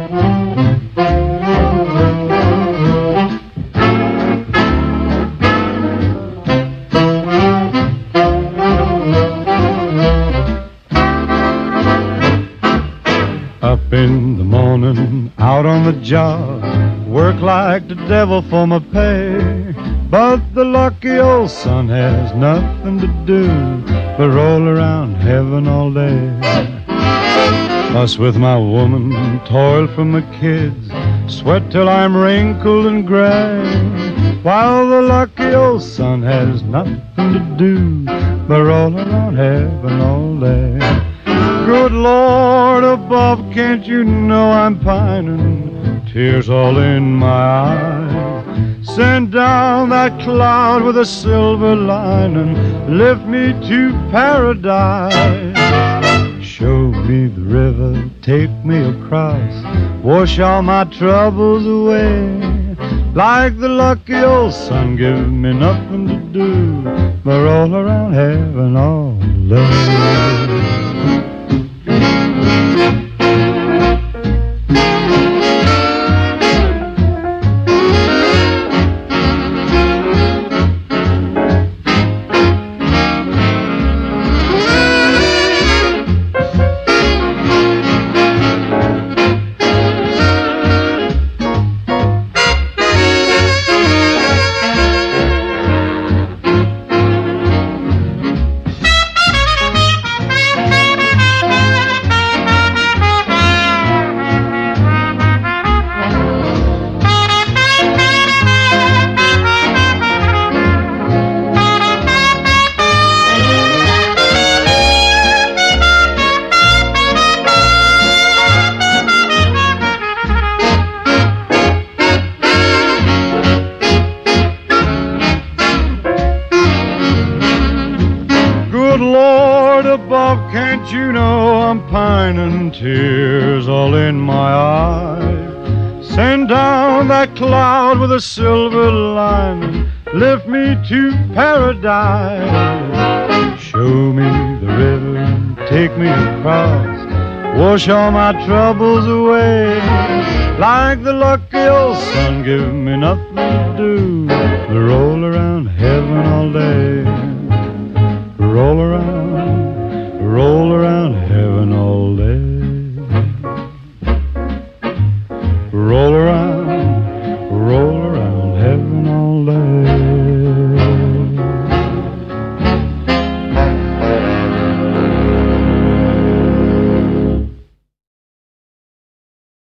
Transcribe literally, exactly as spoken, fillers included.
Up in the morning, out on the job, work like the devil for my pay. But the lucky old sun has nothing to do but roll around heaven all day. Fuss with my woman, toil for my kids, sweat till I'm wrinkled and gray, while the lucky old sun has nothing to do but roll around heaven all day. Good Lord above, can't you know I'm pining, tears all in my eyes? Send down that cloud with a silver lining, lift me to paradise. Show me the river, take me across, wash all my troubles away. Like the lucky old sun, give me nothing to do but roll around heaven all day. Good Lord above, can't you know I'm pining, tears all in my eyes? Send down that cloud with a silver lining, lift me to paradise. Show me the river, take me across, wash all my troubles away. Like the lucky old sun, give me nothing to do but roll around heaven all day. Roll around, roll around